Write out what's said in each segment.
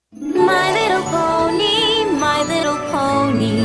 My little pony, my little pony.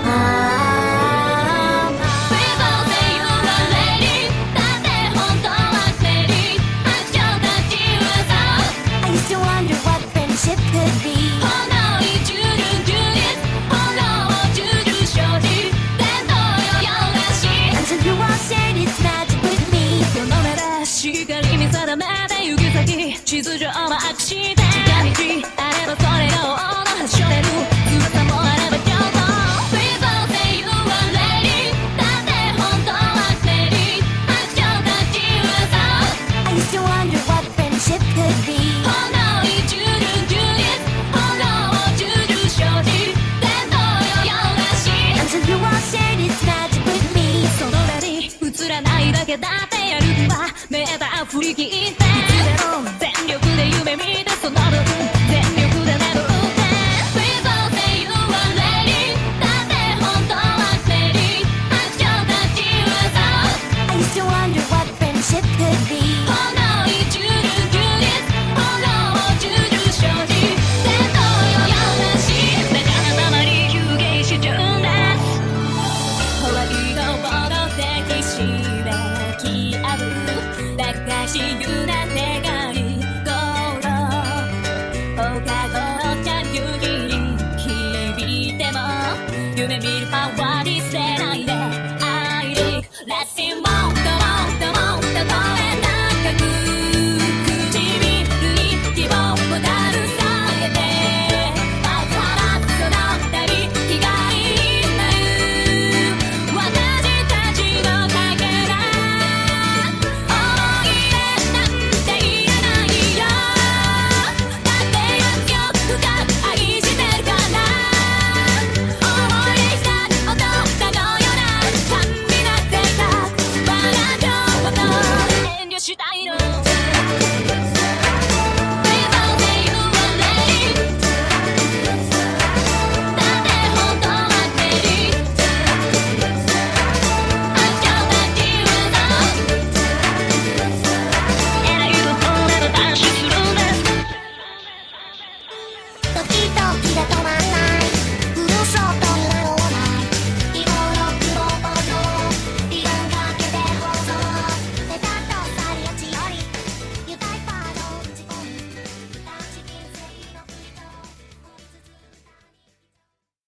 Ah, People say you're a lady だって本当はクレリ白鳥たちはさ I used to wonder what friendship could be. ほのいジュルジュリスほのジュル正直伝統よよらしい Until you all shared its magic with me. この目でしっかり見定めて行き先地図上はアクシデント近道あればそれが王の発祥出る翼もあれば上等 People say you are lady だって本当はクレリ白鳥たちはさ I used to wonder what friendship could be. ほのいジュルジュリスほのジュル正直伝統よよらしい Until you all shared its magic with me. その目に映らないだけだってやる気はメタアフリキって